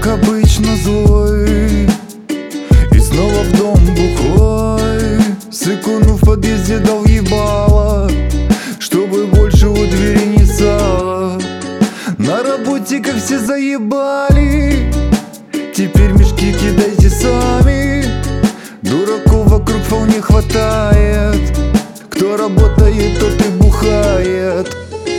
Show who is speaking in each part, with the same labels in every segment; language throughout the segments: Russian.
Speaker 1: как обычно, злой, и снова в дом бухой. Сыкуну в подъезде дал ебало, чтобы больше у двери не стало. На работе как все заебали, теперь мешки кидайте сами. Дураков вокруг вполне хватает, кто работает, тот и бухает.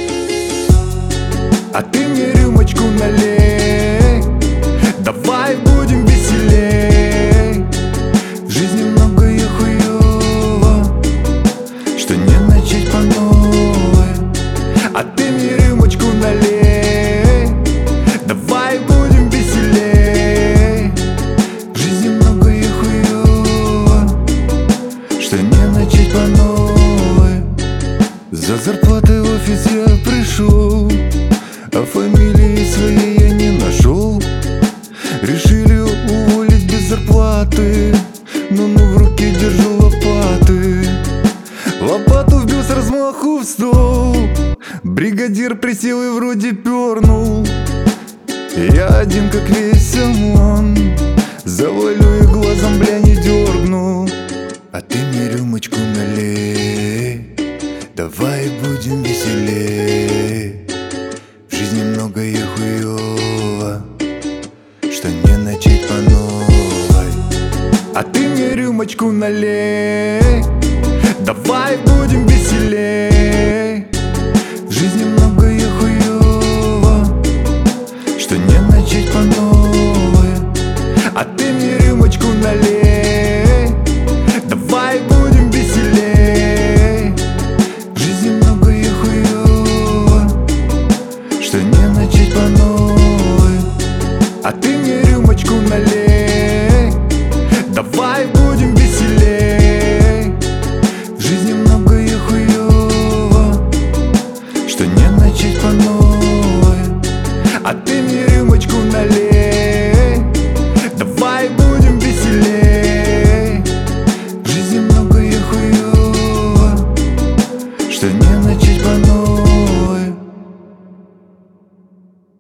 Speaker 1: А ты мне рюмочку налей, давай будем веселей. В жизни многое хуёво, что не начать по новой. А ты мне рюмочку налей, давай будем веселей. В жизни многое хуёво, что не начать по новой. За зарплатой в офис я пришел, а фамилии своей я не нашел. Решили уволить без зарплаты, но в руке держу лопаты. Лопату вбил с размаху в стол, бригадир присел и вроде пернул. Я один как весь ОМОН, завалю и глазом, бля, не дергну. А ты мне рюмочку налей, давай будем веселей. В жизни многое хуёво, что не начать по новой. А ты мне рюмочку налей, давай будем веселей. В жизни многое хуёво, что не начать по новой. А ты мне рюмочку налей, давай будем веселей. В жизни многое хуёво, что не начать по новой. А ты мне рюмочку налей.